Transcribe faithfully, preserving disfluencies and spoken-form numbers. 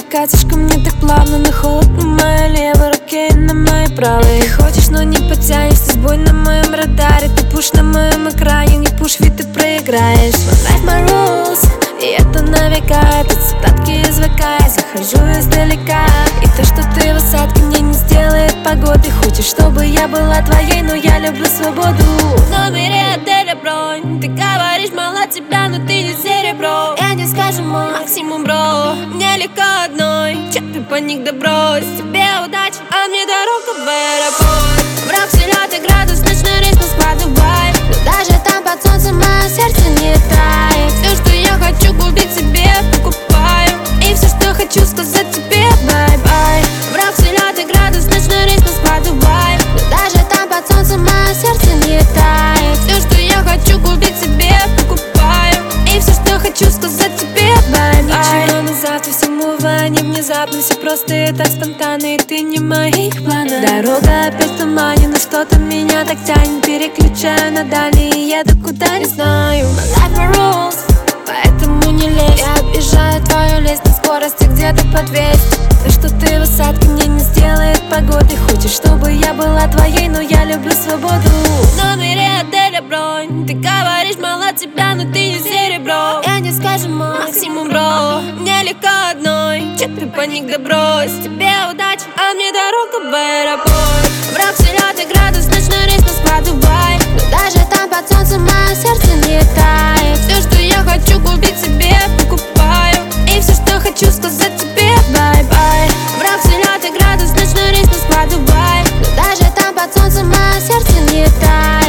катишь ко мне так плавно, на холод на моей левой руке и на моей правой. Ты хочешь, но не потянешься, сбой на моем радаре. Ты пуш на моем экране, не пуш, ведь ты проиграешь. My life, my rules, и это на века. Это цитатки из ВК, я захожу издалека. И то, что ты в осадке, мне не сделает погоды. Хочешь, чтобы я была твоей, но я люблю свободу. В номере отеля бронь, ты говоришь, мало тебя, но ты не серебро. Я не скажу мой максимум, бро, мне легко одной. Че ты паник, да брось, тебе удачи, а мне дорога в аэропорт. Враг вселяет и градус, ночной рейс Москва-Дубай. Но даже там под солнцем мое сердце не тает. Все, что я хочу купить себе, покупаю. И все, что хочу сказать тебе, бай-бай. Враг вселяет и градус, ночной рейс Москва-Дубай. Но даже там под солнцем мое сердце не тает. Все, что я хочу купить себе, покупаю. И все, что хочу сказать тебе, бай-бай. Ничего на завтра, все мувание внезапно. Все просто и так спонтанно, и ты не в моих планах. Дорога опять в тумане, но что-то меня так тянет. Переключаю на дальний и еду куда не знаю. My life, my rules, Поэтому не лезь, я объезжаю твою лезть на скорости где-то по двести. То, что ты в осадке, мне не сделает погоды. Хочешь, чтобы я была твоей, но я люблю свободу. в номере отеля бронь, ты говоришь, мало тебя, но ты не серебро. Я не скажу мой максимум, бро, мне легко одной. Че ты паник, да брось, тебе удачи, а мне дорога в аэропорт. Враг вселяет и градус, ночной рейс Москва-Дубай. Но даже там под солнцем мое сердце не тает. Все, что я хочу купить себе, покупаю. И все, что хочу сказать тебе, бай-бай. Враг вселяет и градус, ночной рейс Москва-Дубай. Но даже там под солнцем мое сердце не тает.